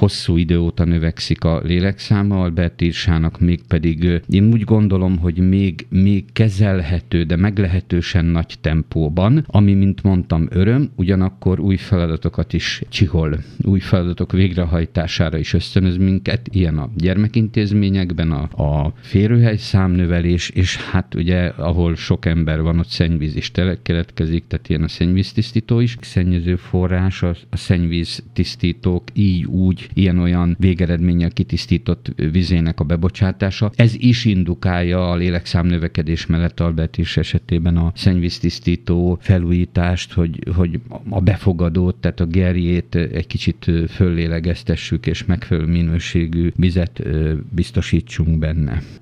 hosszú idő óta növekszik a lélekszáma, Albert Irsának mégpedig én úgy gondolom, hogy még kezelhető, de meglehetősen nagy tempóban, ami, mint mondtam, öröm, ugyanakkor új feladatokat is csihol, új feladatok végrehajtására is ösztönöz minket, ilyen a gyermekintézményekben, a férőhely számnövelés, és hát ugye, ahol sok ember van, ott szennyvíz is keletkezik, tehát ilyen a szennyvíztisztító is. Szennyező forrás, a szennyvíztisztítók így úgy, ilyen-olyan végeredménnyel kitisztított vizének a bebocsátása. Ez is indukálja a lélekszámnövekedés mellett Albert Irs esetében a szennyvíztisztító felújítást, hogy a befogadót, tehát a gerjét egy kicsit föllélegeztessük, és megfelelő minőségű vizet biztosítsunk benne.